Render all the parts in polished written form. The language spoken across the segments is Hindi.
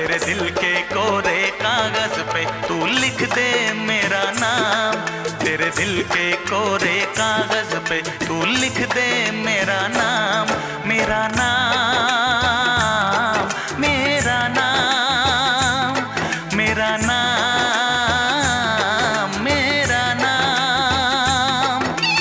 तेरे दिल के कोरे कागज पे तू लिख दे मेरा नाम। तेरे दिल के कोरे कागज पे तू लिख दे मेरा नाम। मेरा नाम, मेरा नाम, मेरा नाम, मेरा नाम।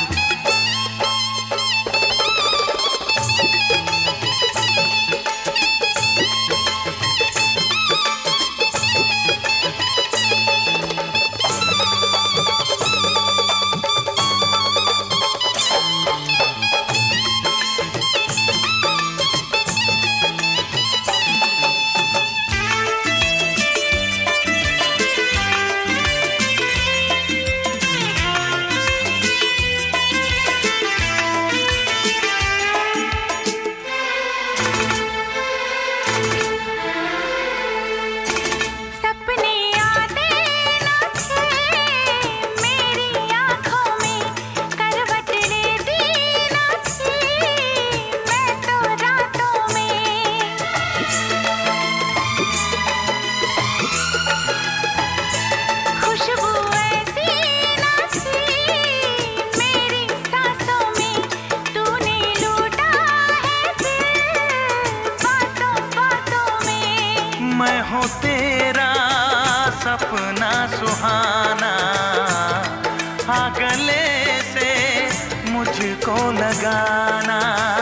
मैं हूँ तेरा सपना सुहाना, आ गले से मुझको लगाना।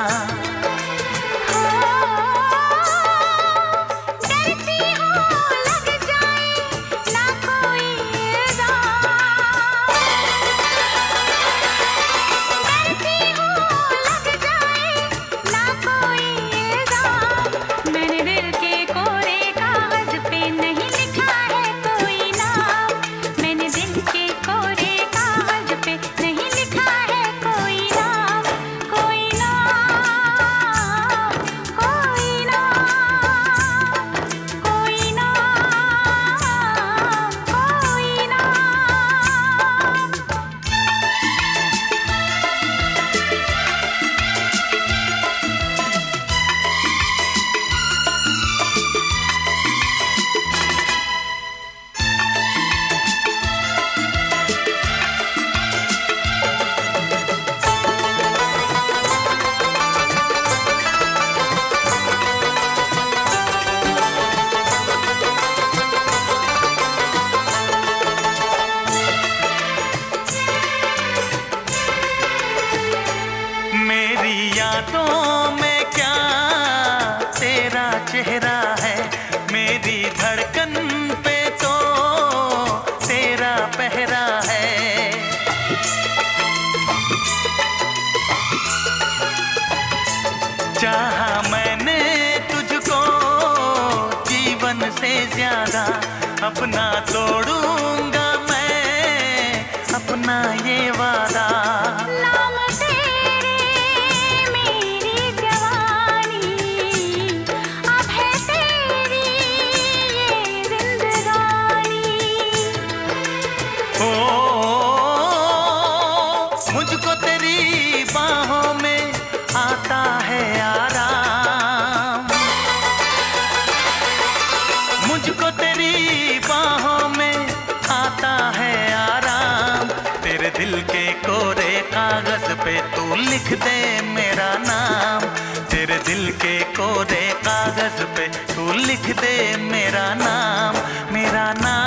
यादों में क्या तेरा चेहरा है, मेरी धड़कन पे तो तेरा पहरा है। चाहा मैंने तुझको जीवन से ज्यादा, अपना तोड़ूंगा मैं अपना ये वादा। मुझको तेरी बाहों में आता है आराम, मुझको तेरी बाहों में आता है आराम। तेरे दिल के कोरे कागज पे तू लिख दे मेरा नाम। तेरे दिल के कोरे कागज पे तू लिख दे मेरा नाम, मेरा नाम।